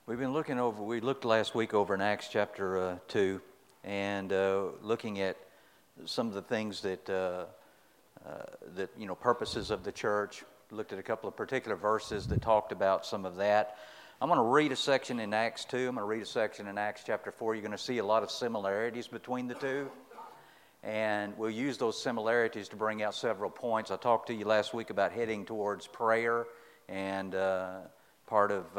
We looked last week over in Acts chapter 2 and looking at some of the things that purposes of the church. Looked at a couple of particular verses that talked about some of that. I'm going to read a section in Acts 2. I'm going to read a section in Acts chapter 4. You're going to see a lot of similarities between the two. And we'll use those similarities to bring out several points. I talked to you last week about heading towards prayer and part of,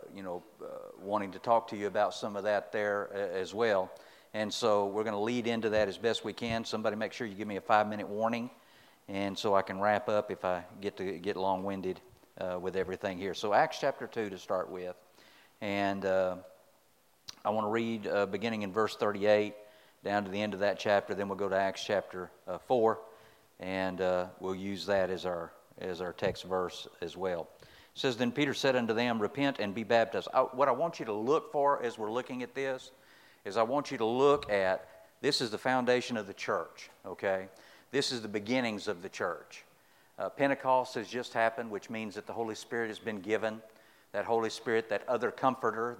wanting to talk to you about some of that there as well. And so we're going to lead into that as best we can. Somebody make sure you give me a 5-minute warning, and so I can wrap up if I get long-winded with everything here. So Acts chapter 2 to start with. And I want to read beginning in verse 38 down to the end of that chapter. Then we'll go to Acts chapter 4, and we'll use that as our text verse as well. It says, Then Peter said unto them, Repent and be baptized. What I want you to look for as we're looking at this is I want you to look at, this is the foundation of the church, okay? This is the beginnings of the church. Pentecost has just happened, which means that the Holy Spirit has been given. That Holy Spirit, that other comforter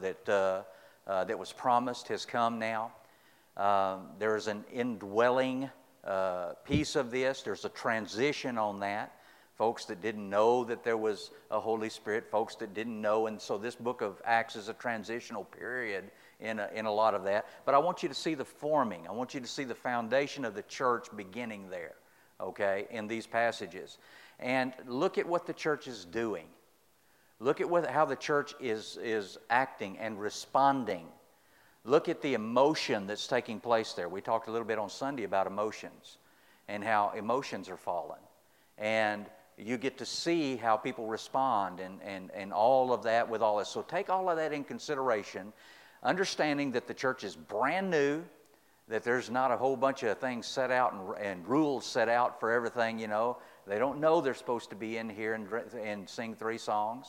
that was promised has come now. There is an indwelling piece of this. There's a transition on that. Folks that didn't know that there was a Holy Spirit, folks that didn't know, and so this book of Acts is a transitional period in a lot of that. But I want you to see the forming. I want you to see the foundation of the church beginning there, okay, in these passages. And look at what the church is doing. Look at how the church is acting and responding. Look at the emotion that's taking place there. We talked a little bit on Sunday about emotions and how emotions are fallen. And you get to see how people respond and all of that with all this. So take all of that in consideration, understanding that the church is brand new, that there's not a whole bunch of things set out and rules set out for everything, you know. They don't know they're supposed to be in here and sing 3 songs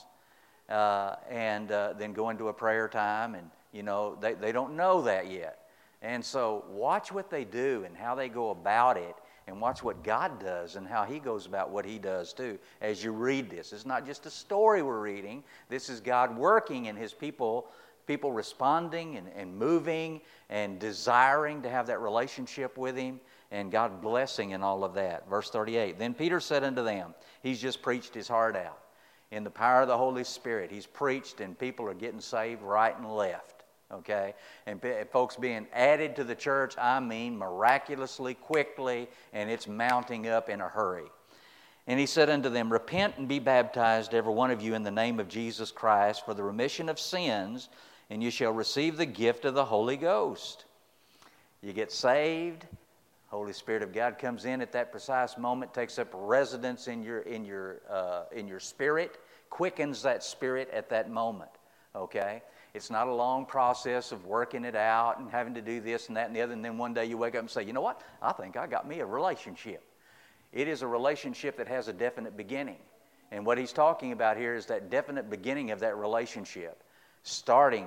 and then go into a prayer time. And, you know, they don't know that yet. And so watch what they do and how they go about it. And watch what God does and how He goes about what He does too as you read this. It's not just a story we're reading. This is God working in His people responding and moving and desiring to have that relationship with Him, and God blessing and all of that. Verse 38, Then Peter said unto them, he's just preached his heart out. In the power of the Holy Spirit, he's preached and people are getting saved right and left. Okay, and folks being added to the church, I mean miraculously, quickly, and it's mounting up in a hurry. And he said unto them, Repent and be baptized, every one of you, in the name of Jesus Christ, for the remission of sins, and you shall receive the gift of the Holy Ghost. You get saved, Holy Spirit of God comes in at that precise moment, takes up residence in your spirit, quickens that spirit at that moment. Okay. It's not a long process of working it out and having to do this and that and the other, and then one day you wake up and say, you know what, I think I got me a relationship. It is a relationship that has a definite beginning. And what he's talking about here is that definite beginning of that relationship. Starts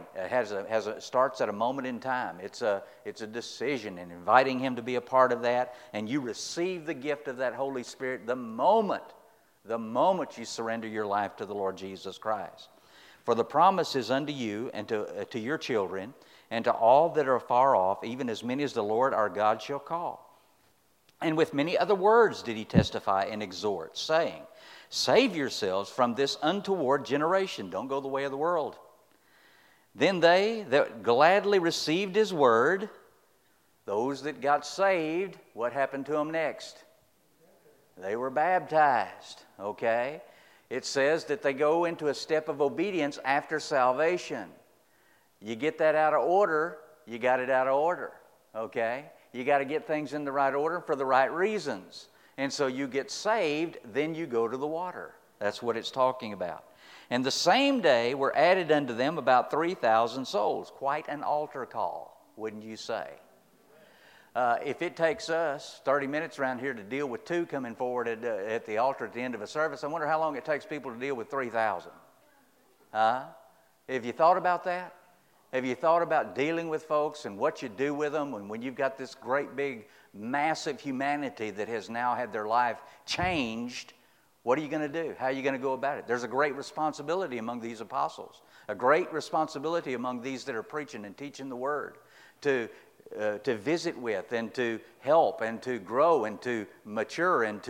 at a moment in time. It's a decision and inviting Him to be a part of that, and you receive the gift of that Holy Spirit the moment you surrender your life to the Lord Jesus Christ. For the promise is unto you and to your children and to all that are far off, even as many as the Lord our God shall call. And with many other words did he testify and exhort, saying, Save yourselves from this untoward generation. Don't go the way of the world. Then they that gladly received his word, those that got saved, what happened to them next? They were baptized, okay? It says that they go into a step of obedience after salvation. You get that out of order, you got it out of order, okay? You got to get things in the right order for the right reasons. And so you get saved, then you go to the water. That's what it's talking about. And the same day were added unto them about 3,000 souls. Quite an altar call, wouldn't you say? If it takes us 30 minutes around here to deal with 2 coming forward at the altar at the end of a service, I wonder how long it takes people to deal with 3,000. Have you thought about that? Have you thought about dealing with folks and what you do with them when you've got this great big massive humanity that has now had their life changed? What are you going to do? How are you going to go about it? There's a great responsibility among these apostles, a great responsibility among these that are preaching and teaching the Word to visit with and to help and to grow and to mature and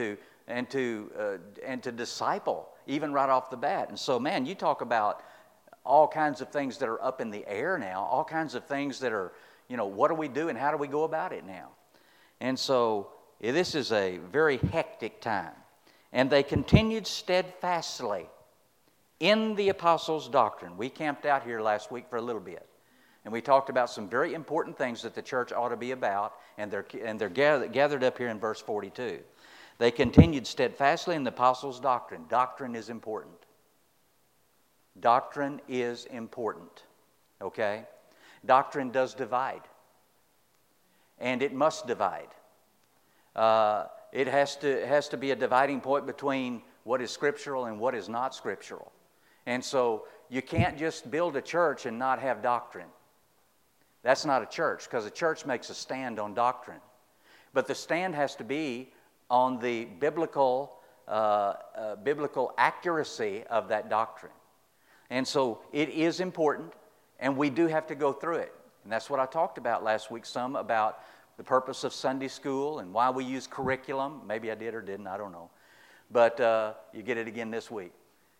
to disciple, even right off the bat. And so, man, you talk about all kinds of things that are up in the air now, all kinds of things that are, what do we do and how do we go about it now? And so this is a very hectic time. And they continued steadfastly in the apostles' doctrine. We camped out here last week for a little bit. And we talked about some very important things that the church ought to be about. And they're gathered up here in verse 42. They continued steadfastly in the apostles' doctrine. Doctrine is important. Doctrine is important. Okay? Doctrine does divide. And it must divide. It has to be a dividing point between what is scriptural and what is not scriptural. And so you can't just build a church and not have doctrine. That's not a church, because a church makes a stand on doctrine. But the stand has to be on the biblical accuracy of that doctrine. And so it is important, and we do have to go through it. And that's what I talked about last week, some about the purpose of Sunday school and why we use curriculum. Maybe I did or didn't, I don't know. But you get it again this week.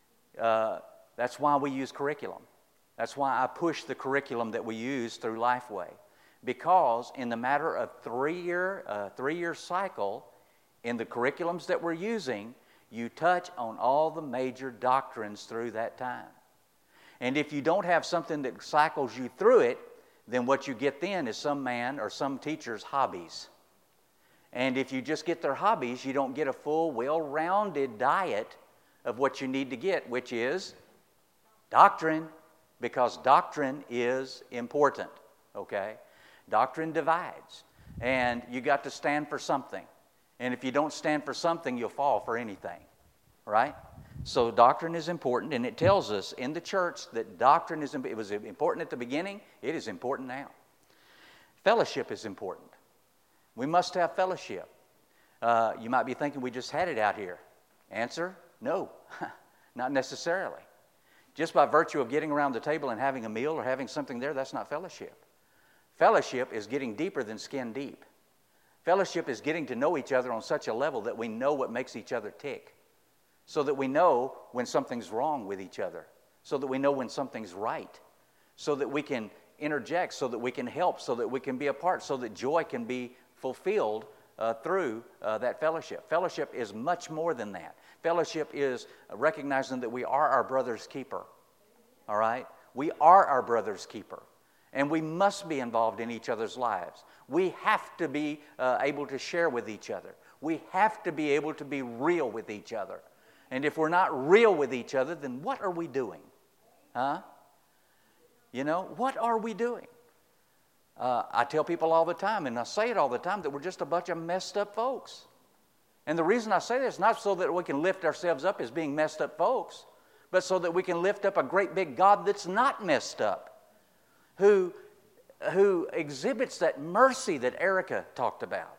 That's why we use curriculum. That's why I push the curriculum that we use through Lifeway. Because in the matter of three-year cycle, in the curriculums that we're using, you touch on all the major doctrines through that time. And if you don't have something that cycles you through it, then what you get then is some man or some teacher's hobbies. And if you just get their hobbies, you don't get a full, well-rounded diet of what you need to get, which is doctrine, because doctrine is important, okay? Doctrine divides, and you got to stand for something. And if you don't stand for something, you'll fall for anything, right? So doctrine is important, and it tells us in the church that doctrine is, it was important at the beginning, it is important now. Fellowship is important. We must have fellowship. You might be thinking we just had it out here. Answer, no, not necessarily. Just by virtue of getting around the table and having a meal or having something there, that's not fellowship. Fellowship is getting deeper than skin deep. Fellowship is getting to know each other on such a level that we know what makes each other tick. So that we know when something's wrong with each other. So that we know when something's right. So that we can interject, so that we can help, so that we can be a part, so that joy can be fulfilled through that fellowship. Fellowship is much more than that. Fellowship is recognizing that we are our brother's keeper. All right? We are our brother's keeper. And we must be involved in each other's lives. We have to be able to share with each other. We have to be able to be real with each other. And if we're not real with each other, then what are we doing? Huh? What are we doing? I tell people all the time, and I say it all the time, that we're just a bunch of messed up folks. And the reason I say this is not so that we can lift ourselves up as being messed up folks, but so that we can lift up a great big God that's not messed up, who exhibits that mercy that Erica talked about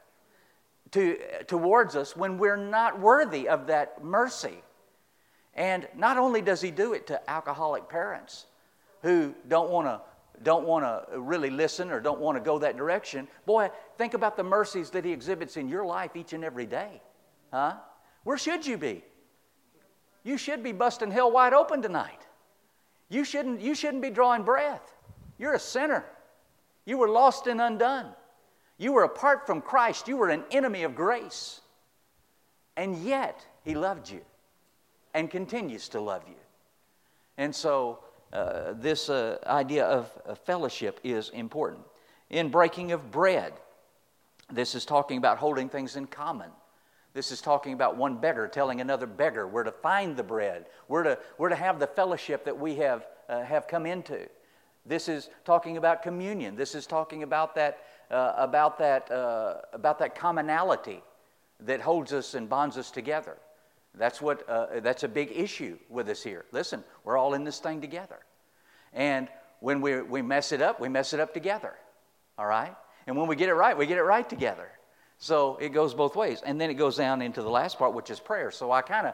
towards us when we're not worthy of that mercy. And not only does he do it to alcoholic parents who don't want to really listen or don't want to go that direction. Boy, think about the mercies that he exhibits in your life each and every day. Huh? Where should you be? You should be busting hell wide open tonight. You shouldn't be drawing breath. You're a sinner. You were lost and undone. You were apart from Christ. You were an enemy of grace. And yet, he loved you and continues to love you. And so, this idea of fellowship is important. In breaking of bread, this is talking about holding things in common. This is talking about one beggar telling another beggar where to find the bread, where to have the fellowship that we have come into. This is talking about communion. This is talking about that commonality that holds us and bonds us together. That's a big issue with us here. Listen, we're all in this thing together. And when we mess it up, we mess it up together. All right? And when we get it right together. So it goes both ways. And then it goes down into the last part, which is prayer. So I kind of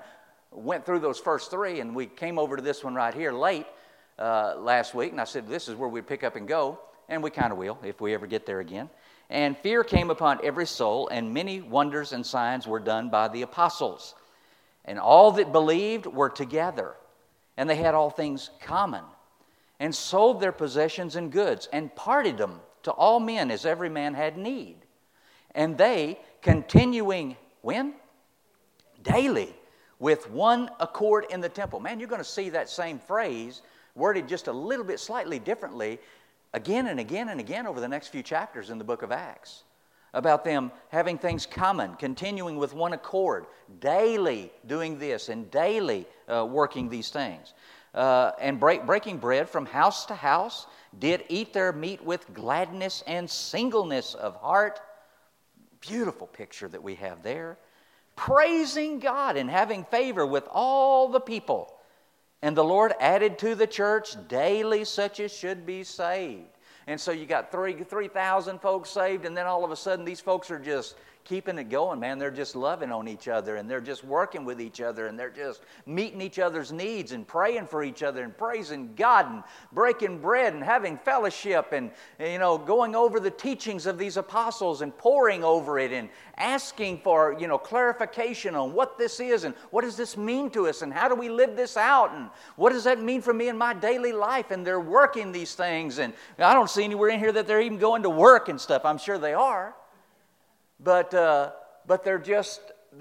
went through those first three, and we came over to this one right here late last week, and I said this is where we pick up and go, and we kind of will if we ever get there again. And fear came upon every soul, and many wonders and signs were done by the apostles. And all that believed were together, and they had all things common, and sold their possessions and goods, and parted them to all men as every man had need. And they, continuing, when? Daily, with one accord in the temple. Man, you're going to see that same phrase worded just a little bit slightly differently again and again and again over the next few chapters in the book of Acts, about them having things common, continuing with one accord, daily doing this and daily working these things. And breaking bread from house to house, did eat their meat with gladness and singleness of heart. Beautiful picture that we have there. Praising God and having favor with all the people. And the Lord added to the church daily such as should be saved. And so you got 3,000 folks saved, and then all of a sudden these folks are just keeping it going, man. They're just loving on each other, and they're just working with each other, and they're just meeting each other's needs and praying for each other and praising God and breaking bread and having fellowship and, going over the teachings of these apostles and poring over it and asking for, clarification on what this is and what does this mean to us and how do we live this out and what does that mean for me in my daily life. And they're working these things, and I don't see anywhere in here that they're even going to work and stuff. I'm sure they are. But they're just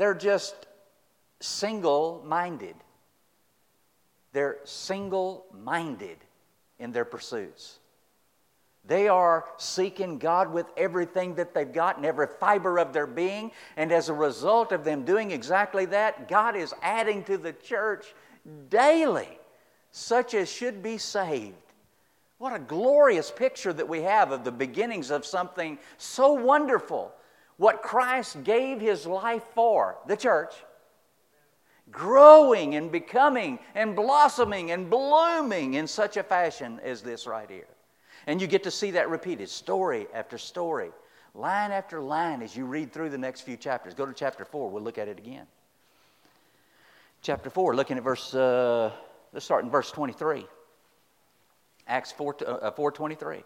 single-minded. They're single-minded in their pursuits. They are seeking God with everything that they've got and every fiber of their being. And as a result of them doing exactly that, God is adding to the church daily such as should be saved. What a glorious picture that we have of the beginnings of something so wonderful. What Christ gave His life for, the church, growing and becoming and blossoming and blooming in such a fashion as this right here. And you get to see that repeated, story after story, line after line as you read through the next few chapters. Go to chapter 4, we'll look at it again. Chapter 4, looking at let's start in verse 23. Acts 4:23.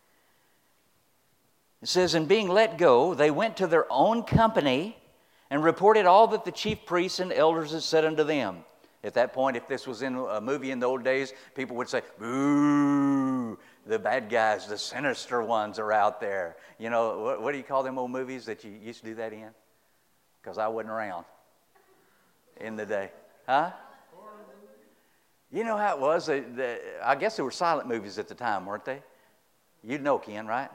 It says, and being let go, they went to their own company and reported all that the chief priests and elders had said unto them. At that point, if this was in a movie in the old days, people would say, boo, the bad guys, the sinister ones are out there. What do you call them old movies that you used to do that in? Because I wasn't around in the day. Huh? You know how it was? I guess there were silent movies at the time, weren't they? You'd know, Ken, right?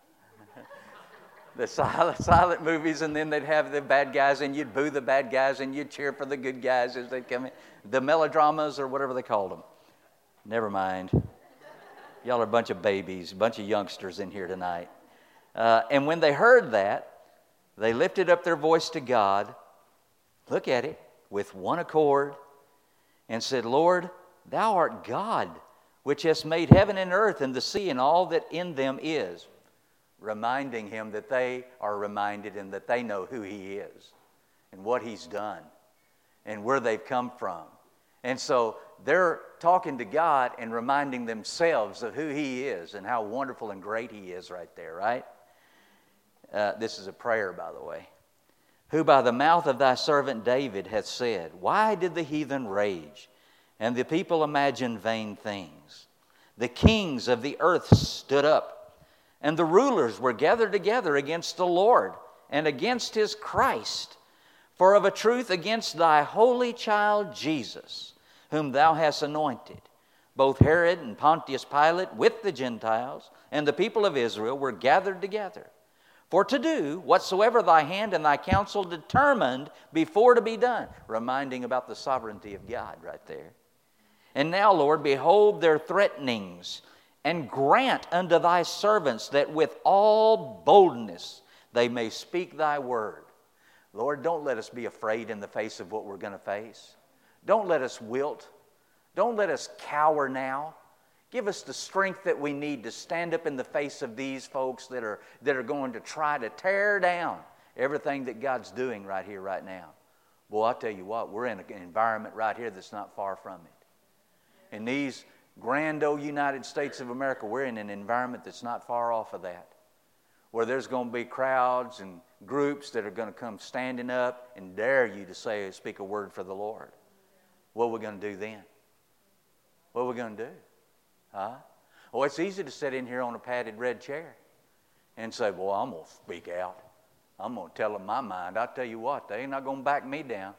The silent movies, and then they'd have the bad guys, and you'd boo the bad guys, and you'd cheer for the good guys as they'd come in. The melodramas, or whatever they called them. Never mind. Y'all are a bunch of babies, a bunch of youngsters in here tonight. And when they heard that, they lifted up their voice to God, look at it, with one accord, and said, Lord, Thou art God, which hast made heaven and earth and the sea and all that in them is. Reminding Him that they are reminded and that they know who He is and what He's done and where they've come from. And so they're talking to God and reminding themselves of who He is and how wonderful and great He is right there, right? This is a prayer, by the way. Who by the mouth of Thy servant David hath said, why did the heathen rage and the people imagine vain things? The kings of the earth stood up, and the rulers were gathered together against the Lord and against His Christ. For of a truth against Thy holy child Jesus, whom Thou hast anointed, both Herod and Pontius Pilate with the Gentiles and the people of Israel were gathered together, for to do whatsoever Thy hand and Thy counsel determined before to be done. Reminding about the sovereignty of God right there. And now, Lord, behold their threatenings, and grant unto Thy servants that with all boldness they may speak Thy word. Lord, don't let us be afraid in the face of what we're going to face. Don't let us wilt. Don't let us cower now. Give us the strength that we need to stand up in the face of these folks that are going to try to tear down everything that God's doing right here, right now. Boy, I'll tell you what, we're in an environment right here that's not far from it. In these grand old United States of America, we're in an environment that's not far off of that, where there's going to be crowds and groups that are going to come standing up and dare you to speak a word for the Lord. What are we going to do then? What are we going to do? Huh? Oh, it's easy to sit in here on a padded red chair and say, boy, I'm going to speak out. I'm going to tell them my mind. I'll tell you what, they ain't not going to back me down.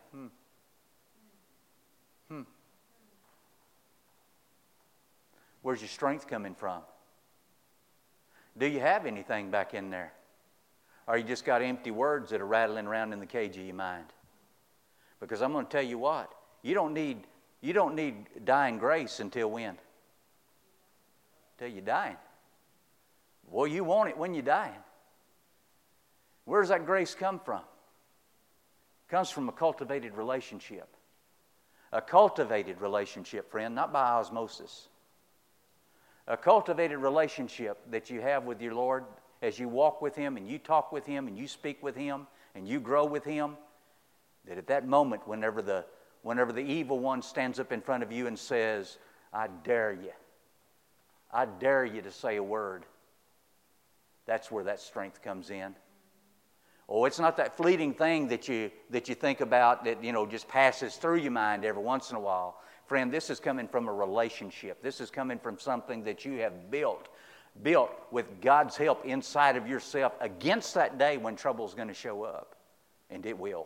Where's your strength coming from? Do you have anything back in there? Or you just got empty words that are rattling around in the cage of your mind? Because I'm going to tell you what, you don't need dying grace until when? Till you're dying. Boy, you want it when you're dying. Where does that grace come from? It comes from a cultivated relationship. A cultivated relationship, friend, not by osmosis. A cultivated relationship that you have with your Lord as you walk with Him and you talk with Him and you speak with Him and you grow with Him, that at that moment, whenever the evil one stands up in front of you and says, I dare you to say a word, that's where that strength comes in. Oh, it's not that fleeting thing that you think about that, just passes through your mind every once in a while. Friend, this is coming from a relationship. This is coming from something that you have built with God's help inside of yourself against that day when trouble is going to show up. And it will.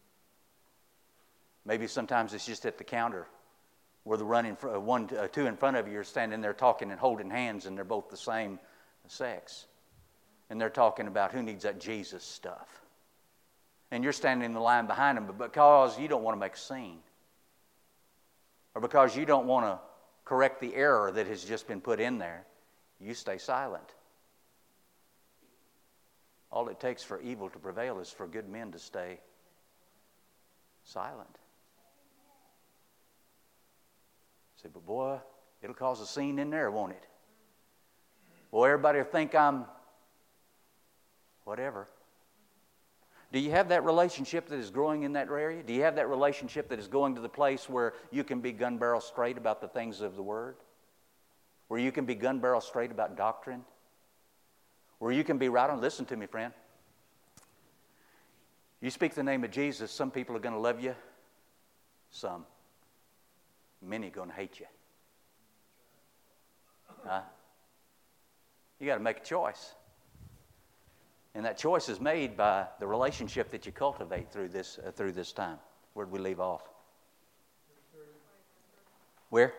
Maybe sometimes it's just at the counter where the two in front of you are standing there talking and holding hands, and they're both the same sex. And they're talking about who needs that Jesus stuff. And you're standing in the line behind them, but because you don't want to make a scene, or because you don't want to correct the error that has just been put in there, you stay silent. All it takes for evil to prevail is for good men to stay silent. Say, but boy, it'll cause a scene in there, won't it? Boy, everybody will think I'm whatever. Do you have that relationship that is growing in that area? Do you have that relationship that is going to the place where you can be gun barrel straight about the things of the Word? Where you can be gun barrel straight about doctrine? Where you can be right on. Listen to me, friend. You speak the name of Jesus, some people are going to love you. Some. Many are going to hate you. Huh? You got to make a choice. And that choice is made by the relationship that you cultivate through this time. Where did we leave off? Where?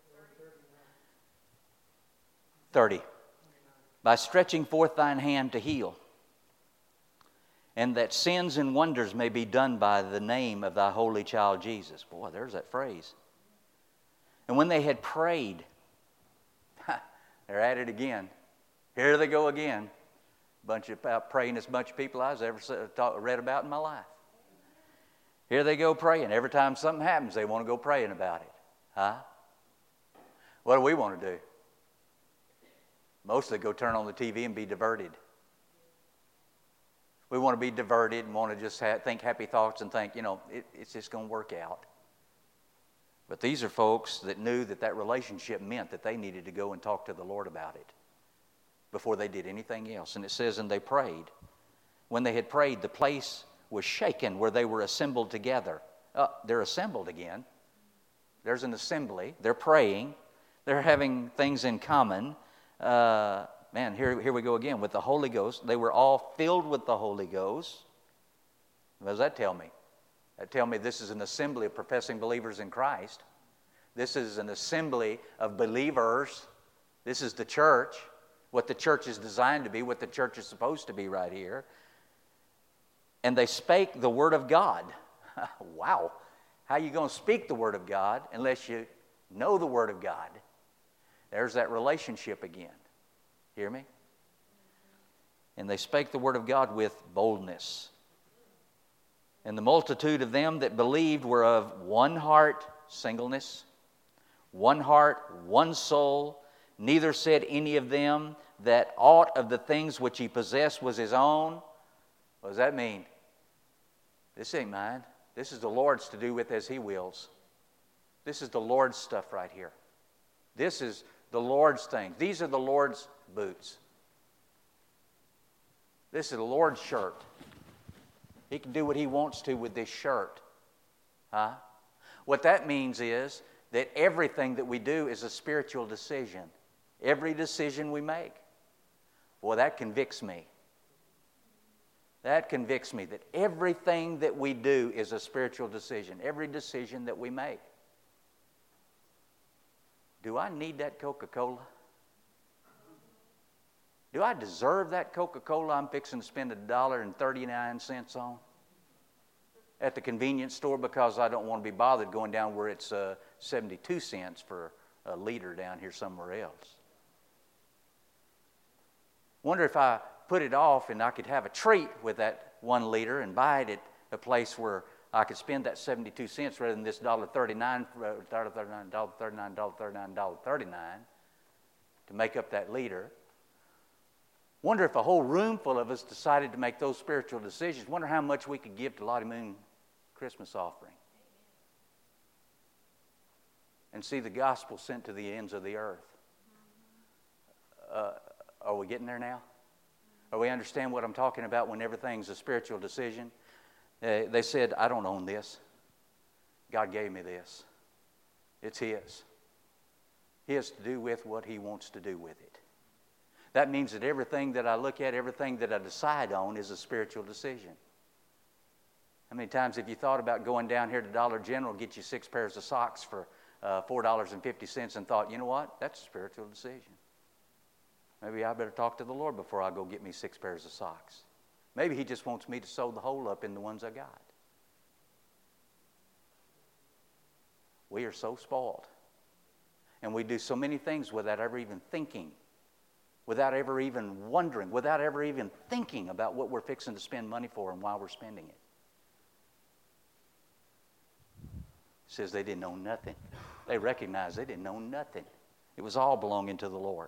30. By stretching forth thine hand to heal, and that sins and wonders may be done by the name of thy holy child Jesus. Boy, there's that phrase. And when they had prayed, they're at it again. Here they go again. Praying as much people as I've ever read about in my life. Here they go praying. Every time something happens, they want to go praying about it. Huh? What do we want to do? Mostly go turn on the TV and be diverted. We want to be diverted and want to just think happy thoughts and think, it's just going to work out. But these are folks that knew that relationship meant that they needed to go and talk to the Lord about it before they did anything else. And it says, and they prayed. When they had prayed, the place was shaken where they were assembled together. They're assembled again. There's an assembly. They're praying. They're having things in common. Here we go again with the Holy Ghost. They were all filled with the Holy Ghost. What does that tell me? That tells me this is an assembly of professing believers in Christ. This is an assembly of believers. This is the church. What the church is designed to be, what the church is supposed to be right here. And they spake the word of God. Wow. How are you going to speak the word of God unless you know the word of God? There's that relationship again. Hear me? And they spake the word of God with boldness. And the multitude of them that believed were of one heart, singleness, one heart, one soul. Neither said any of them that aught of the things which he possessed was his own. What does that mean? This ain't mine. This is the Lord's to do with as He wills. This is the Lord's stuff right here. This is the Lord's thing. These are the Lord's boots. This is the Lord's shirt. He can do what He wants to with this shirt. Huh? What that means is that everything that we do is a spiritual decision. Every decision we make. Boy, that convicts me. That convicts me that everything that we do is a spiritual decision. Every decision that we make. Do I need that Coca-Cola? Do I deserve that Coca-Cola I'm fixing to spend $1.39 on at the convenience store because I don't want to be bothered going down where it's 72 cents for a liter down here somewhere else? Wonder if I put it off and I could have a treat with that 1 liter and buy it at a place where I could spend that 72 cents rather than this $1.39 to make up that liter. Wonder if a whole room full of us decided to make those spiritual decisions. Wonder how much we could give to Lottie Moon Christmas offering. And see the gospel sent to the ends of the earth. Are we getting there now? Or we understand what I'm talking about when everything's a spiritual decision? They said, I don't own this. God gave me this. It's His. He has to do with what He wants to do with it. That means that everything that I look at, everything that I decide on is a spiritual decision. How many times have you thought about going down here to Dollar General, get you 6 pairs of socks for $4.50 and thought, you know what, that's a spiritual decision. Maybe I better talk to the Lord before I go get me 6 pairs of socks. Maybe He just wants me to sew the hole up in the ones I got. We are so spoiled. And we do so many things without ever even thinking, without ever even wondering, without ever even thinking about what we're fixing to spend money for and why we're spending it. It says they didn't own nothing. They recognized they didn't own nothing. It was all belonging to the Lord.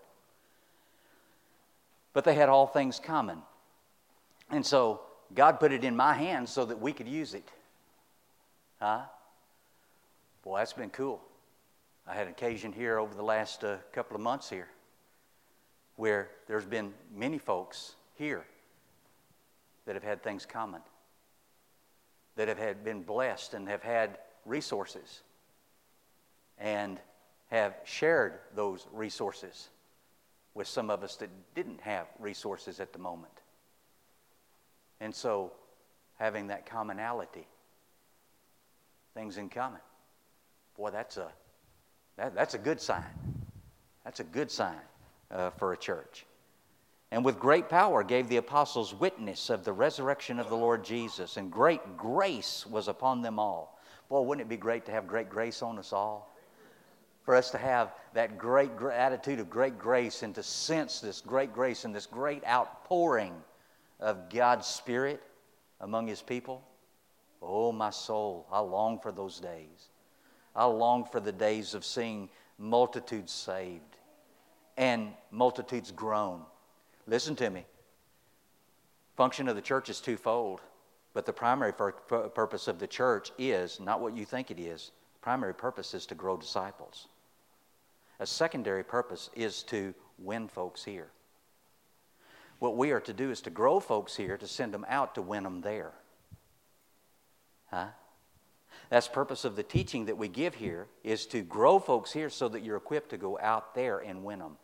But they had all things common. And so God put it in my hands so that we could use it. Huh? Boy, that's been cool. I had an occasion here over the last couple of months here where there's been many folks here that have had things common, that have been blessed and have had resources and have shared those resources with some of us that didn't have resources at the moment. And so, having that commonality, things in common, boy, that's a good sign. That's a good sign for a church. And with great power gave the apostles witness of the resurrection of the Lord Jesus, and great grace was upon them all. Boy, wouldn't it be great to have great grace on us all? For us to have that great attitude of great grace and to sense this great grace and this great outpouring of God's Spirit among His people. Oh, my soul, I long for those days. I long for the days of seeing multitudes saved and multitudes grown. Listen to me. Function of the church is twofold, but the primary purpose of the church is not what you think it is. The primary purpose is to grow disciples. A secondary purpose is to win folks here. What we are to do is to grow folks here, to send them out to win them there. Huh? That's the purpose of the teaching that we give here, is to grow folks here so that you're equipped to go out there and win them.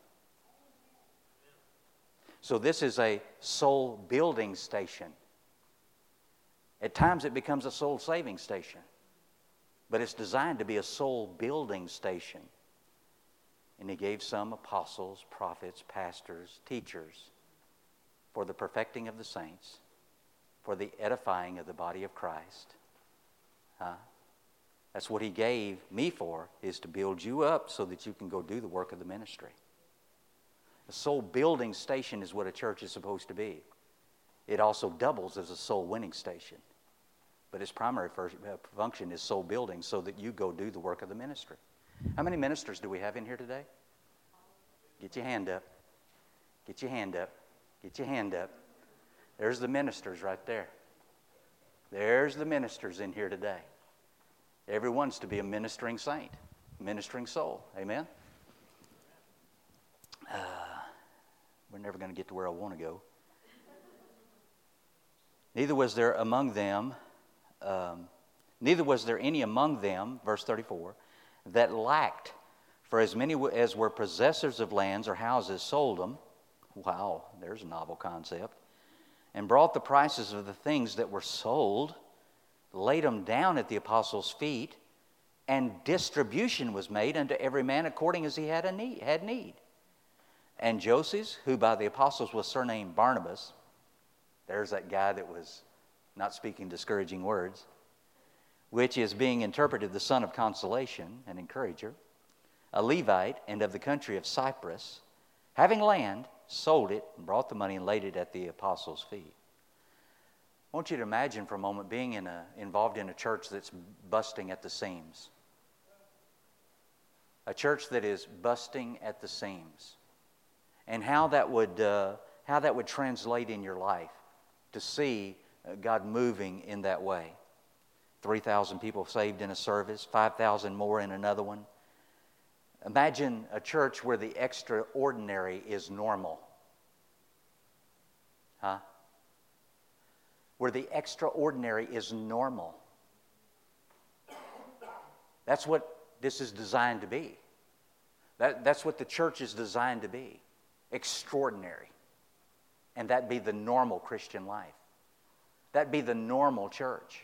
So this is a soul building station. At times it becomes a soul saving station, but it's designed to be a soul building station. And He gave some apostles, prophets, pastors, teachers for the perfecting of the saints, for the edifying of the body of Christ. That's what He gave me for, is to build you up so that you can go do the work of the ministry. A soul building station is what a church is supposed to be. It also doubles as a soul winning station. But its primary function is soul building so that you go do the work of the ministry. How many ministers do we have in here today? Get your hand up. Get your hand up. Get your hand up. There's the ministers right there. There's the ministers in here today. Everyone's to be a ministering saint, ministering soul. Amen? We're never going to get to where I want to go. Neither was there any among them, verse 34, that lacked. For as many as were possessors of lands or houses sold them. Wow, there's a novel concept. And brought the prices of the things that were sold, laid them down at the apostles' feet, and distribution was made unto every man according as he had need. And Joses, who by the apostles was surnamed Barnabas, there's that guy that was not speaking discouraging words, which is being interpreted the son of consolation, an encourager, a Levite, and of the country of Cyprus, having land, sold it, and brought the money and laid it at the apostles' feet. I want you to imagine for a moment being involved in a church that's busting at the seams. A church that is busting at the seams. And how that would translate in your life to see God moving in that way. 3,000 people saved in a service, 5,000 more in another one. Imagine a church where the extraordinary is normal. Huh? Where the extraordinary is normal. That's what this is designed to be. That's what the church is designed to be. Extraordinary. And that be the normal Christian life. That be the normal church.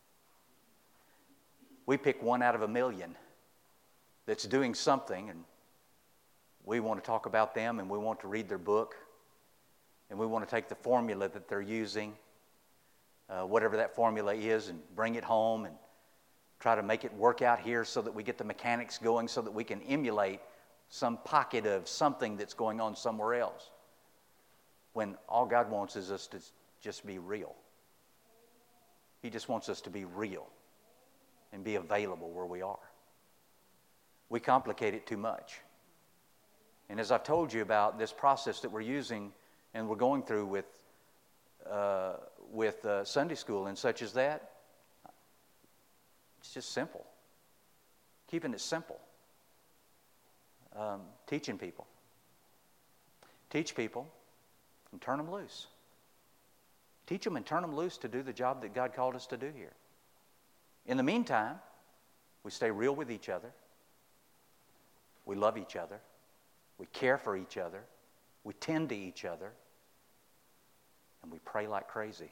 We pick one out of a million that's doing something, and we want to talk about them, and we want to read their book, and we want to take the formula that they're using, whatever that formula is, and bring it home and try to make it work out here so that we get the mechanics going so that we can emulate some pocket of something that's going on somewhere else. When all God wants is us to just be real. He just wants us to be real and be available where we are. We complicate it too much. And as I've told you about this process that we're using and we're going through with Sunday school and such as that, it's just simple. Keeping it simple. Teaching people. Teach people and turn them loose. Teach them and turn them loose to do the job that God called us to do here. In the meantime, we stay real with each other. We love each other. We care for each other. We tend to each other. And we pray like crazy.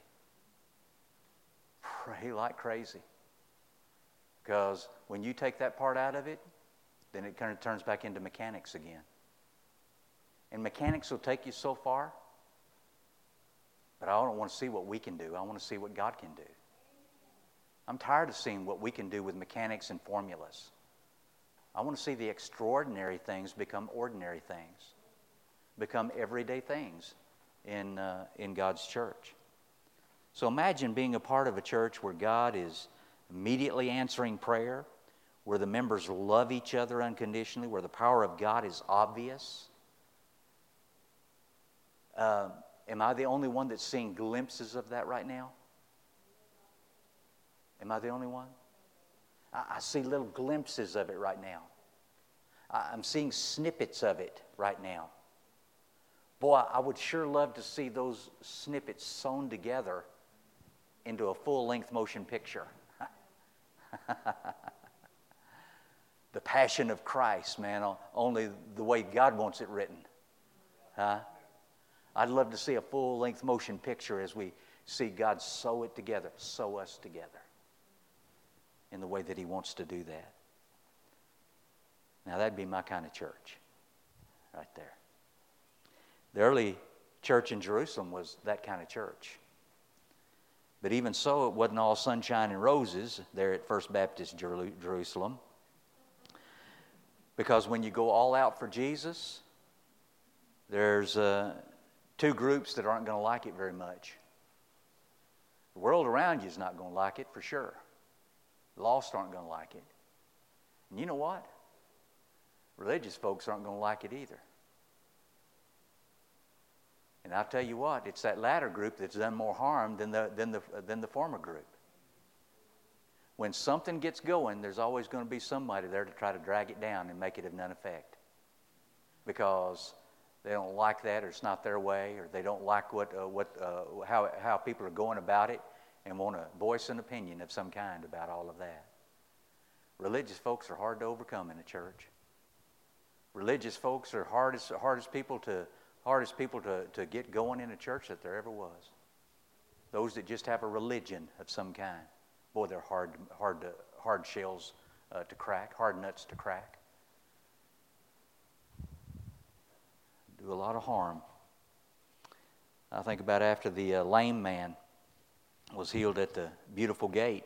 Pray like crazy. Because when you take that part out of it, then it kind of turns back into mechanics again. And mechanics will take you so far, but I don't want to see what we can do. I want to see what God can do. I'm tired of seeing what we can do with mechanics and formulas. I want to see the extraordinary things become ordinary things, become everyday things in God's church. So imagine being a part of a church where God is immediately answering prayer, where the members love each other unconditionally, where the power of God is obvious. Am I the only one that's seeing glimpses of that right now? Am I the only one? I see little glimpses of it right now. I'm seeing snippets of it right now. Boy, I would sure love to see those snippets sewn together into a full-length motion picture. The Passion of Christ, man, only the way God wants it written. Huh? I'd love to see a full-length motion picture as we see God sew it together, sew us together in the way that He wants to do that. Now, that'd be my kind of church right there. The early church in Jerusalem was that kind of church. But even so, it wasn't all sunshine and roses there at First Baptist Jerusalem. Because when you go all out for Jesus, there's two groups that aren't going to like it very much. The world around you is not going to like it for sure. The lost aren't going to like it. And you know what? Religious folks aren't going to like it either. And I'll tell you what, it's that latter group that's done more harm than the former group. when something gets going, there's always going to be somebody there to try to drag it down and make it of none effect. Because they don't like that, or it's not their way, or they don't like how people are going about it and want to voice an opinion of some kind about all of that. Religious folks are hard to overcome in a church. Religious folks are hardest people to get going in a church that there ever was. Those that just have a religion of some kind, boy, they're hard shells to crack, hard nuts to crack. Do a lot of harm. I think about after the lame man was healed at the Beautiful Gate,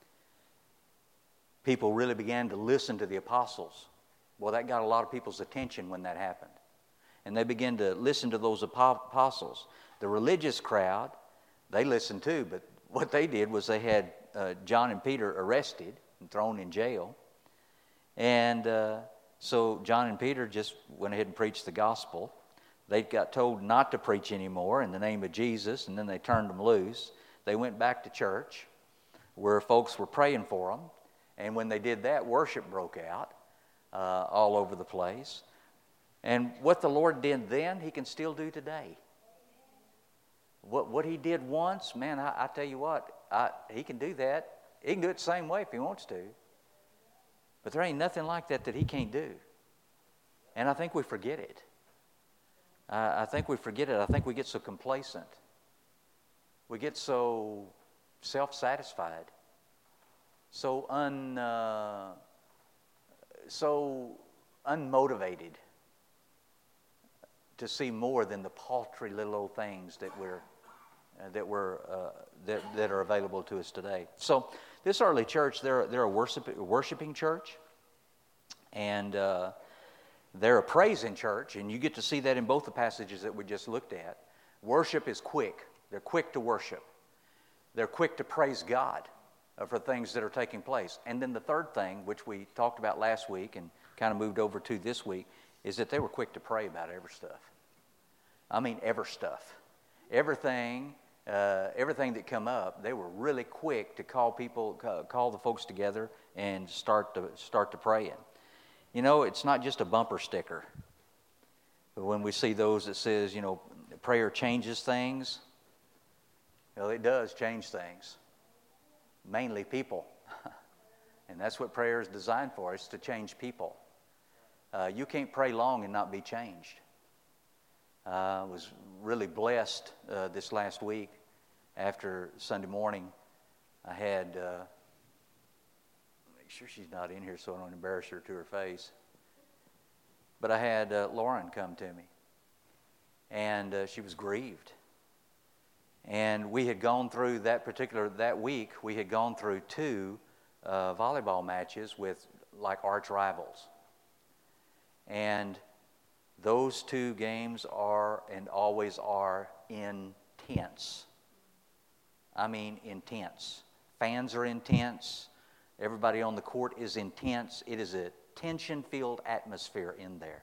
people really began to listen to the apostles. Well, that got a lot of people's attention when that happened. And they began to listen to those apostles. The religious crowd, they listened too, but what they did was they had John and Peter arrested and thrown in jail. And so John and Peter just went ahead and preached the gospel. They got told not to preach anymore in the name of Jesus, and then they turned them loose. They went back to church where folks were praying for them. And when they did that, worship broke out all over the place. And what the Lord did then, He can still do today. What He did once, man, I tell you what, He can do that. He can do it the same way if He wants to. But there ain't nothing like that He can't do. And I think we forget it. I think we forget it. I think we get so complacent. We get so self-satisfied. So unmotivated to see more than the paltry little old things that are available to us today. So this early church, they're a worshiping church, and they're a praising church, and you get to see that in both the passages that we just looked at. Worship is quick. They're quick to worship. They're quick to praise God for things that are taking place. And then the third thing, which we talked about last week and kind of moved over to this week, is that they were quick to pray about every stuff. I mean, every stuff. Everything that come up, they were really quick to call the folks together and start to praying. You know, it's not just a bumper sticker. But when we see those that says, you know, prayer changes things, well, it does change things. Mainly people. And that's what prayer is designed for, is to change people. You can't pray long and not be changed. I was really blessed this last week. After Sunday morning, I had, make sure she's not in here so I don't embarrass her to her face, but I had Lauren come to me, and she was grieved. And we had gone through that week, we had gone through 2 volleyball matches with like arch rivals. And those 2 games are and always are intense. I mean intense. Fans are intense. Everybody on the court is intense. It is a tension-filled atmosphere in there.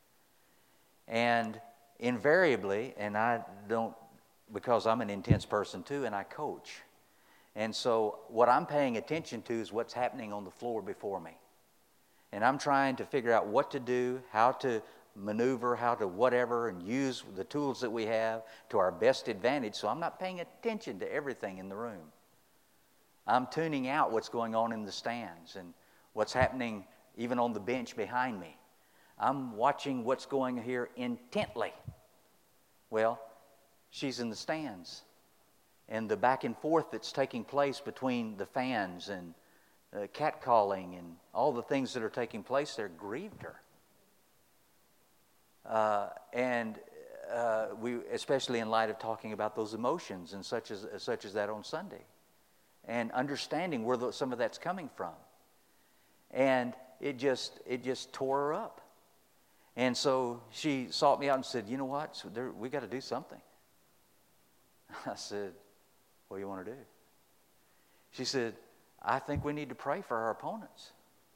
And invariably, and I don't, because I'm an intense person too, and I coach. And so what I'm paying attention to is what's happening on the floor before me. And I'm trying to figure out what to do, how to maneuver, how to whatever, and use the tools that we have to our best advantage. So I'm not paying attention to everything in the room. I'm tuning out what's going on in the stands and what's happening even on the bench behind me. I'm watching what's going here intently. Well, she's in the stands. And the back and forth that's taking place between the fans and catcalling and all the things that are taking place there grieved her. We, especially in light of talking about those emotions and such as that on Sunday, and understanding where some of that's coming from, and it just tore her up. And so she sought me out and said, "You know what? So we got to do something." I said, "What do you want to do?" She said, "I think we need to pray for our opponents.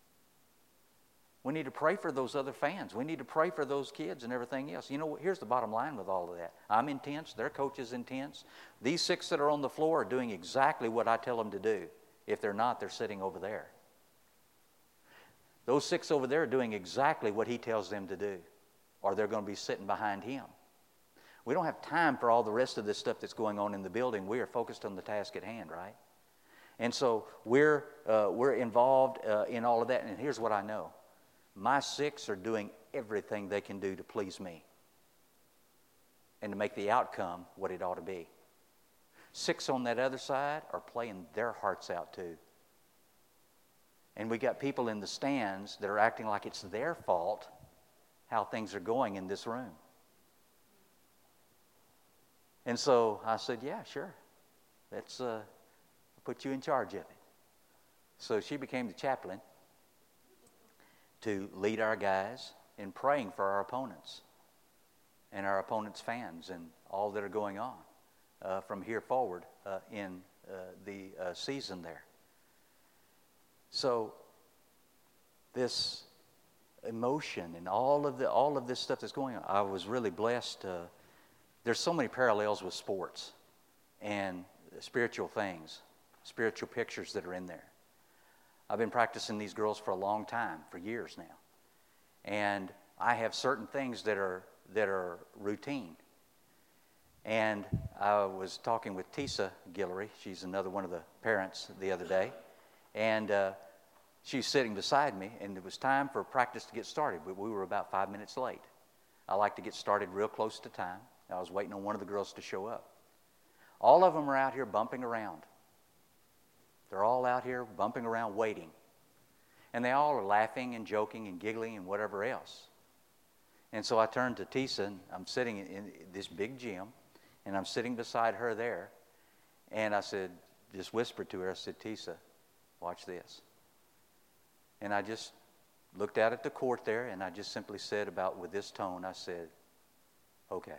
We need to pray for those other fans. We need to pray for those kids and everything else." You know, here's the bottom line with all of that. I'm intense. Their coach is intense. These 6 that are on the floor are doing exactly what I tell them to do. If they're not, they're sitting over there. Those 6 over there are doing exactly what he tells them to do, or they're going to be sitting behind him. We don't have time for all the rest of this stuff that's going on in the building. We are focused on the task at hand, right? And so we're involved in all of that. And here's what I know. My 6 are doing everything they can do to please me and to make the outcome what it ought to be. 6 on that other side are playing their hearts out too. And we got people in the stands that are acting like it's their fault how things are going in this room. And so I said, yeah, sure. Let's put you in charge of it. So she became the chaplain to lead our guys in praying for our opponents and our opponents' fans and all that are going on from here forward in the season there. So this emotion and all of this stuff that's going on, I was really blessed. There's so many parallels with sports and spiritual things, spiritual pictures that are in there. I've been practicing these girls for a long time, for years now. And I have certain things that are routine. And I was talking with Tisa Guillory, she's another one of the parents, the other day. And she's sitting beside me, and it was time for practice to get started, but we were about 5 minutes late. I like to get started real close to time. I was waiting on one of the girls to show up. All of them are out here bumping around. They're all out here bumping around waiting. And they all are laughing and joking and giggling and whatever else. And so I turned to Tisa, and I'm sitting in this big gym, and I'm sitting beside her there. And I said, just whispered to her, I said, Tisa, watch this. And I just looked out at the court there, and I just simply said with this tone, I said, okay.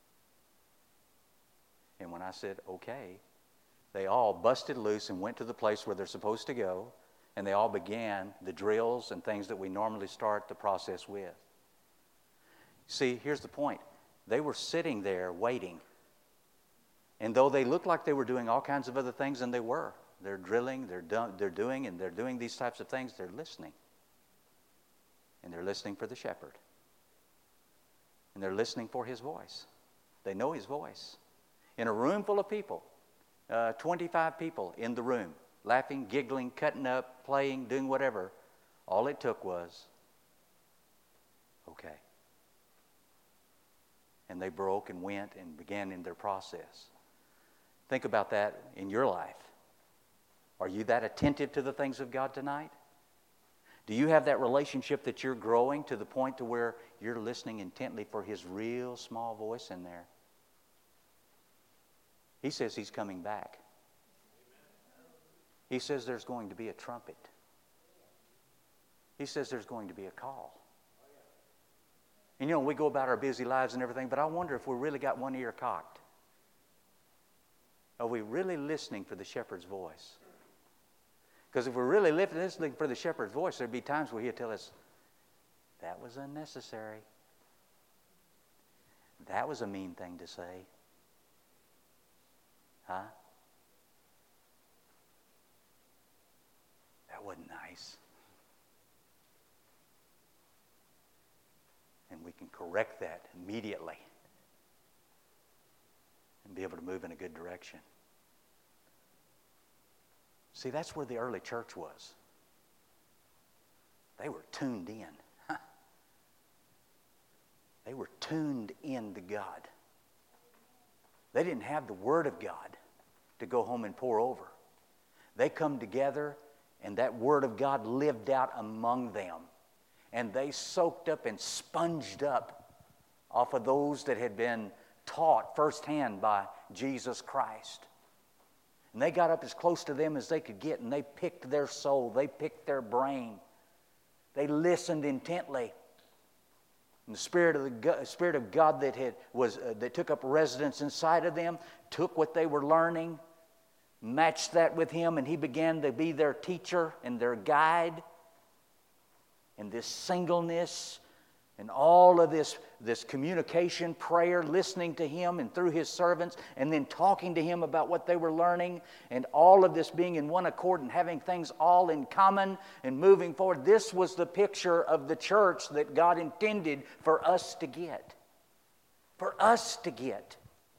And when I said, okay, they all busted loose and went to the place where they're supposed to go, and they all began the drills and things that we normally start the process with. See, here's the point. They were sitting there waiting. And though they looked like they were doing all kinds of other things, and they were, they're drilling, they're doing these types of things, they're listening. And they're listening for the shepherd. And they're listening for his voice. They know his voice. In a room full of people, 25 people in the room, laughing, giggling, cutting up, playing, doing whatever, all it took was, okay. And they broke and went and began in their process. Think about that in your life. Are you that attentive to the things of God tonight? Do you have that relationship that you're growing to the point to where you're listening intently for his real small voice in there? He says he's coming back. He says there's going to be a trumpet. He says there's going to be a call. And we go about our busy lives and everything, but I wonder if we really got one ear cocked. Are we really listening for the shepherd's voice? Because if we're really listening for the shepherd's voice, there'd be times where he'll tell us, that was unnecessary. That was a mean thing to say. Huh? That wasn't nice. And we can correct that immediately and be able to move in a good direction. See, that's where the early church was. They were tuned in. They were tuned in to God. They didn't have the Word of God to go home and pour over. They come together, and that Word of God lived out among them. And they soaked up and sponged up off of those that had been taught firsthand by Jesus Christ. And they got up as close to them as they could get, and they picked their soul. They picked their brain. They listened intently. And the Spirit of God that took up residence inside of them took what they were learning, matched that with Him, and He began to be their teacher and their guide. And this singleness And all of this communication, prayer, listening to Him and through His servants, and then talking to Him about what they were learning, and all of this being in one accord and having things all in common and moving forward. This was the picture of the church that God intended for us to get. For us to get.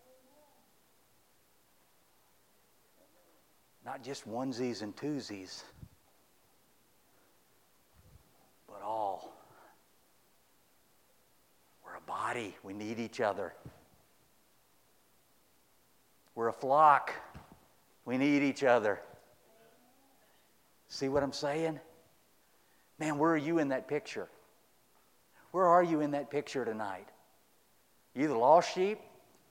Not just onesies and twosies, but all. We're a body. We need each other. We're a flock. We need each other. See what I'm saying? Man, where are you in that picture? Where are you in that picture tonight? Are you the lost sheep?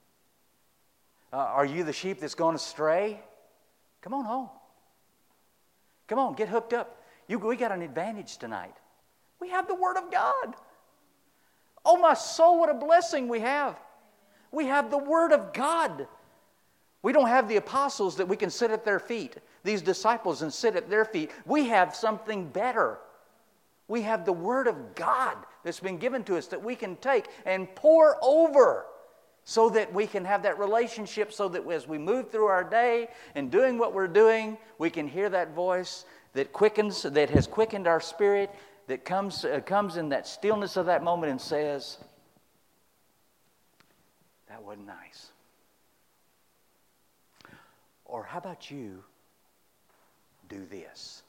Are you the sheep that's gone astray? Come on home. Come on, get hooked up. We got an advantage tonight. We have the Word of God. Oh, my soul, what a blessing we have. We have the Word of God. We don't have the apostles that we can sit at their feet, these disciples, and sit at their feet. We have something better. We have the Word of God that's been given to us that we can take and pour over so that we can have that relationship, so that as we move through our day and doing what we're doing, we can hear that voice that quickens, that has quickened our spirit, that comes in that stillness of that moment and says, that wasn't nice. Or how about you do this?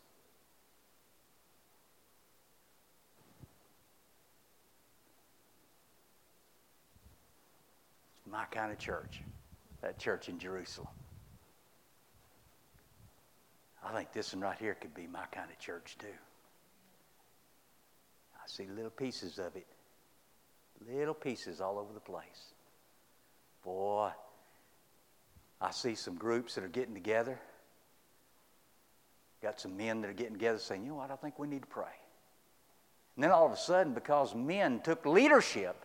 It's my kind of church, that church in Jerusalem. I think this one right here could be my kind of church too. I see little pieces of it. Little pieces all over the place. Boy, I see some groups that are getting together. Got some men that are getting together saying, you know what, I think we need to pray. And then all of a sudden, because men took leadership,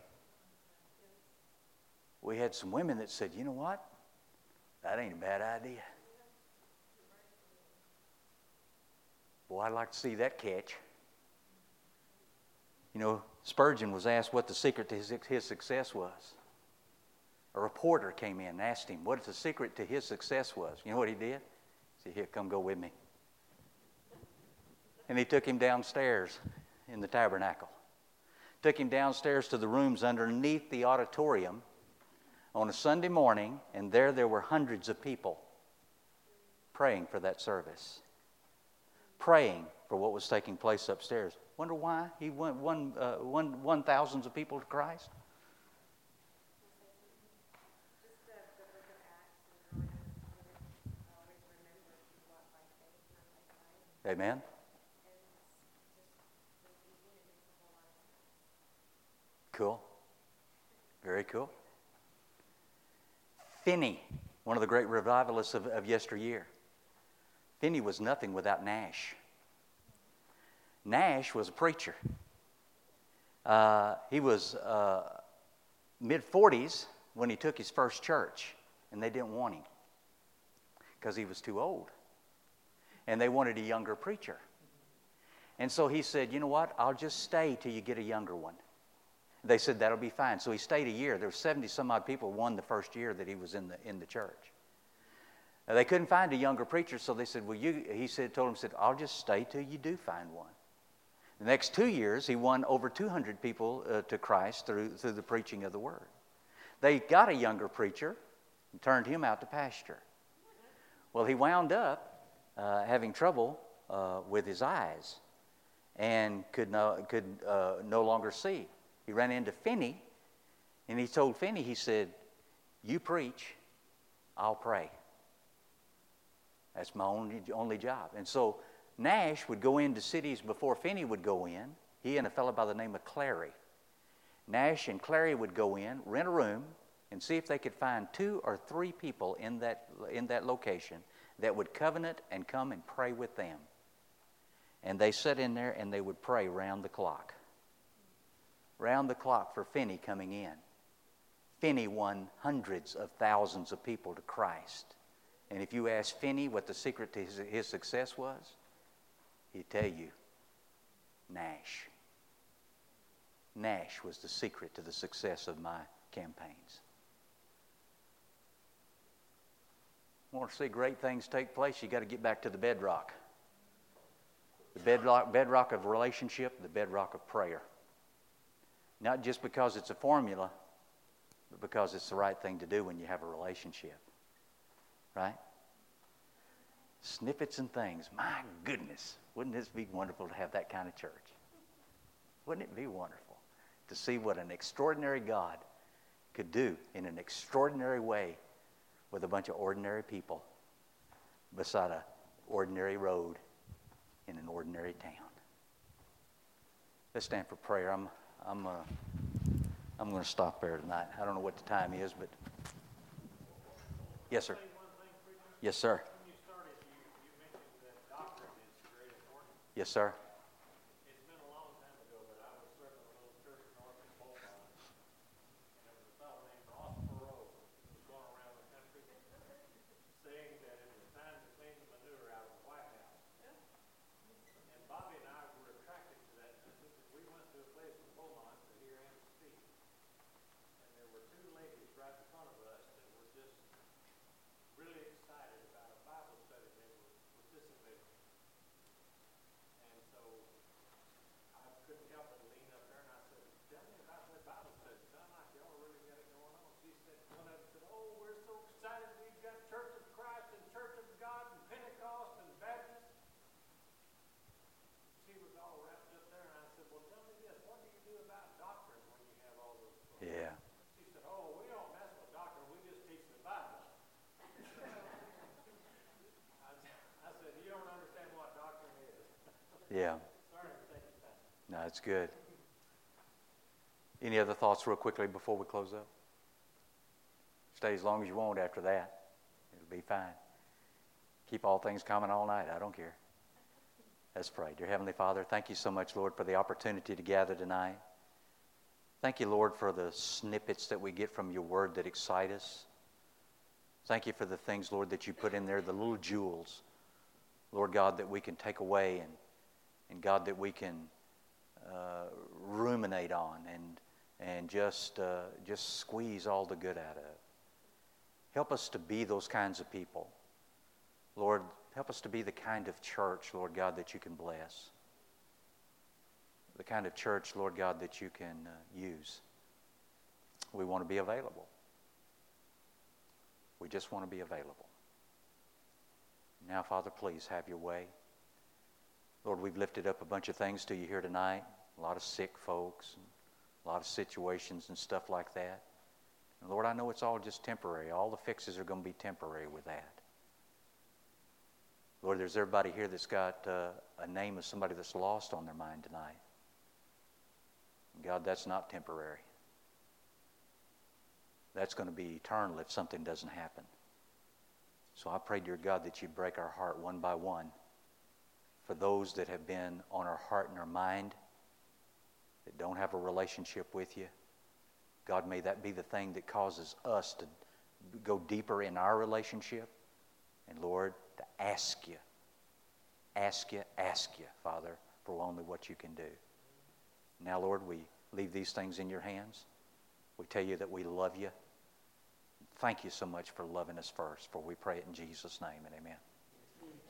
we had some women that said, you know what, that ain't a bad idea. Boy, I'd like to see that catch. You know, Spurgeon was asked what the secret to his success was. A reporter came in and asked him what the secret to his success was. You know what he did? He said, here, come go with me. And he took him downstairs in the tabernacle. Took him downstairs to the rooms underneath the auditorium on a Sunday morning, and there were hundreds of people praying for that service. Praying for what was taking place upstairs. Wonder why he won thousands of people to Christ? Amen. Cool. Very cool. Finney, one of the great revivalists of yesteryear. Finney was nothing without Nash. Nash was a preacher. He was mid-40s when he took his first church, and they didn't want him because he was too old. And they wanted a younger preacher. And so he said, you know what, I'll just stay till you get a younger one. They said, that'll be fine. So he stayed a year. There were 70-some-odd people won the first year that he was in the church. They couldn't find a younger preacher, so they said, well, told him, I'll just stay till you do find one. The next 2 years, he won over 200 people to Christ through the preaching of the Word. They got a younger preacher and turned him out to pasture. Well, he wound up having trouble with his eyes and could no longer see. He ran into Finney, and he told Finney, he said, you preach, I'll pray. That's my only job. And so Nash would go into cities before Finney would go in. He and a fellow by the name of Clary. Nash and Clary would go in, rent a room, and see if they could find 2 or 3 people in that location that would covenant and come and pray with them. And they sat in there and they would pray round the clock. Round the clock for Finney coming in. Finney won hundreds of thousands of people to Christ. And if you ask Finney what the secret to his success was, he'd tell you, Nash. Nash was the secret to the success of my campaigns. Want to see great things take place, you got to get back to the bedrock. The bedrock of relationship, the bedrock of prayer. Not just because it's a formula, but because it's the right thing to do when you have a relationship. Right? Snippets and things. My goodness, wouldn't this be wonderful to have that kind of church? Wouldn't it be wonderful to see what an extraordinary God could do in an extraordinary way with a bunch of ordinary people beside an ordinary road in an ordinary town? Let's stand for prayer. I'm going to stop there tonight. I don't know what the time is, but yes, sir. Yes, sir. When you started, you mentioned that doctrine is very important. Yes, sir. It's been a long time ago, but I was serving a little church north of Beaumont, and there was a fellow named Ross Perot who was going around the country saying that it was time to clean the manure out of the White House. And Bobby and I were attracted to that message, and we went to a place in Beaumont to hear him speak. And there were two ladies right in front of us that were just really excited about a Bible study they were participating in. And so I couldn't help but lean up there and I said, tell me about that Bible study. Sound like y'all really got it going on. She said, one of them said, oh, we're so excited. We've got Church of Christ and Church of God and Pentecost and Baptist. She was all wrapped up there and I said, well, tell me this. What do you do about doctrine when you have all those folks? Yeah. She said, oh, we don't mess with doctrine. We just teach the Bible. I said, you don't understand what doctrine is. Yeah. Sorry to take your time. No, it's good. Any other thoughts real quickly before we close up? Stay as long as you want after that. It'll be fine. Keep all things common all night. I don't care. Let's pray. Dear Heavenly Father, thank you so much, Lord, for the opportunity to gather tonight. Thank you, Lord, for the snippets that we get from your word that excite us. Thank you for the things, Lord, that you put in there, the little jewels, Lord God, that we can take away and God, that we can ruminate on and just squeeze all the good out of. Help us to be those kinds of people. Lord, help us to be the kind of church, Lord God, that you can bless. The kind of church, Lord God, that you can use. We want to be available. We just want to be available. Now, Father, please have your way. Lord, we've lifted up a bunch of things to you here tonight. A lot of sick folks, and a lot of situations and stuff like that. And Lord, I know it's all just temporary. All the fixes are going to be temporary with that. Lord, there's everybody here that's got a name of somebody that's lost on their mind tonight. God, that's not temporary. That's going to be eternal if something doesn't happen. So I pray, dear God, that you break our heart one by one for those that have been on our heart and our mind that don't have a relationship with you. God, may that be the thing that causes us to go deeper in our relationship. And Lord, to ask you, Father, for only what you can do. Now, Lord, we leave these things in your hands. We tell you that we love you. Thank you so much for loving us first, for we pray it in Jesus' name and amen.